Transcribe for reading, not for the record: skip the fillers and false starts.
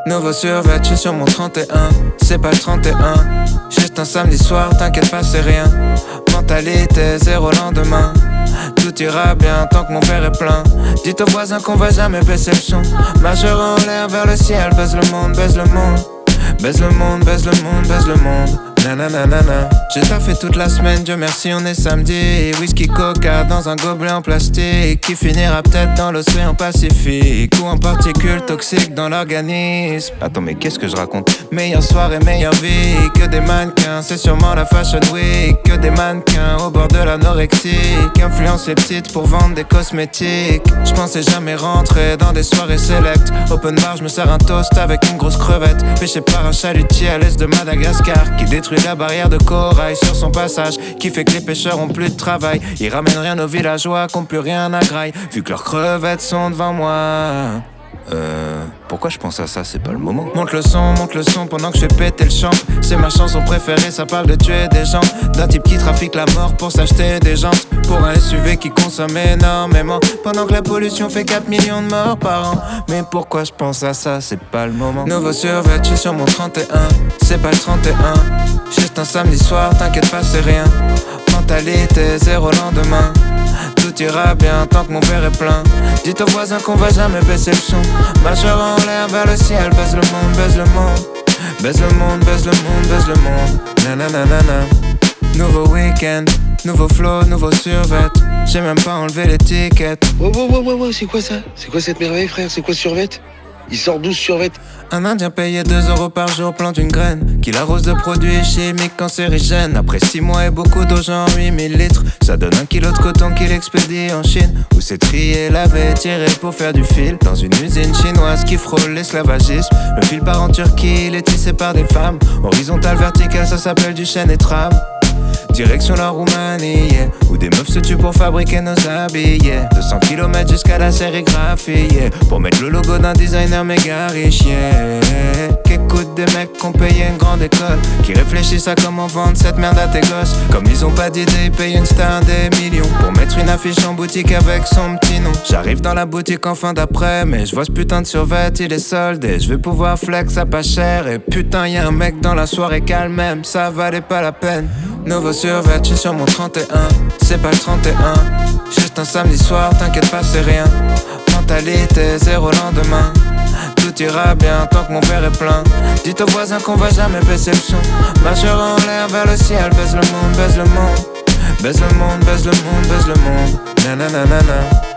Nouveau survêt, j'suis sur mon 31. C'est pas le 31. Juste un samedi soir, t'inquiète pas, c'est rien. Mentalité, zéro lendemain. Tout ira bien tant que mon verre est plein. Dites aux voisins qu'on va jamais baisser le son. Majeur en l'air vers le ciel, baise le monde, baise le monde. Baise le monde, baise le monde, baise le monde. Nananana. J'ai taffé toute la semaine, Dieu merci on est samedi. Whisky coca dans un gobelet en plastique qui finira peut-être dans l'océan Pacifique ou en particules toxiques dans l'organisme. Attends mais qu'est-ce que je raconte? Meilleure soirée, meilleure vie. Que des mannequins, c'est sûrement la fashion week. Que des mannequins au bord de l'anorexie qui influencent les petites pour vendre des cosmétiques. Je pensais jamais rentrer dans des soirées select. Open bar, je me sers un toast avec une grosse crevette. Pêché par un chalutier à l'est de Madagascar qui détruit la barrière de corail sur son passage, qui fait que les pêcheurs ont plus de travail. Ils ramènent rien aux villageois qui ont plus rien à graille, vu que leurs crevettes sont devant moi. Pourquoi je pense à ça, c'est pas le moment. Monte le son pendant que je fais péter le champ. C'est ma chanson préférée, ça parle de tuer des gens. D'un type qui trafique la mort pour s'acheter des jantes. Pour un SUV qui consomme énormément. Pendant que la pollution fait 4 millions de morts par an. Mais pourquoi je pense à ça, c'est pas le moment. Nouveau survêt, j'suis sur mon 31. C'est pas le 31. Juste un samedi soir, t'inquiète pas, c'est rien. Mentalité, zéro lendemain. Tout ira bien tant que mon verre est plein. Dites aux voisins qu'on va jamais baisser le son. Majeur en l'air vers le ciel, baise le monde, baise le monde. Baise le monde, baise le monde, baise le monde. Nananana. Nouveau week-end, nouveau flow, nouveau survêt. J'ai même pas enlevé l'étiquette. Ouais, c'est quoi ça? C'est quoi cette merveille, frère? C'est quoi ce survêt? Il sort 12 survêt. Un indien payé 2 € par jour plante une graine qui l'arrose de produits chimiques cancérigènes. Après 6 mois et beaucoup d'eau, genre 8000 litres, ça donne 1 kilo de coton qu'il expédie en Chine, où c'est trié, lavé, tiré pour faire du fil. Dans une usine chinoise qui frôle l'esclavagisme, le fil part en Turquie, il est tissé par des femmes. Horizontal, vertical, ça s'appelle du chêne et trame. Direction la Roumanie, yeah, où des meufs se tuent pour fabriquer nos habits, yeah. 200 km jusqu'à la sérigraphie, yeah, pour mettre le logo d'un designer méga riche, yeah. Qu'écoutent des mecs qui ont payé une grande école, qui réfléchissent à comment vendre cette merde à tes gosses. Comme ils ont pas d'idée, ils payent une star des millions pour mettre une affiche en boutique avec son petit nom. J'arrive dans la boutique en fin d'après, mais je vois ce putain de survêt, il est soldé. Je vais pouvoir flex à pas cher, et putain y'a un mec dans la soirée calme même, ça valait pas la peine. Nouveau survêt, j'suis sur mon 31. C'est pas le 31. Juste un samedi soir, t'inquiète pas, c'est rien. Mentalité, zéro lendemain. Tout ira bien tant que mon verre est plein. Dites aux voisins qu'on va jamais baisser le son. Majeur en l'air vers le ciel, baise le monde, baise le monde. Baise le monde, baise le monde, baise le monde. Nananana.